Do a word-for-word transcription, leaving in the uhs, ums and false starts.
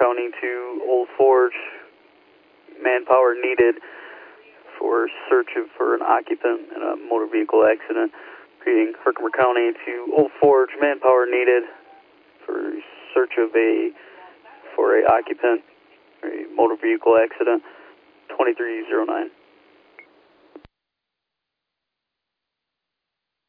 County to Old Forge. Manpower needed for search of, for an occupant in a motor vehicle accident. Repeating, Herkimer County to Old Forge. Manpower needed for search of a for a occupant, a motor vehicle accident. twenty-three oh nine.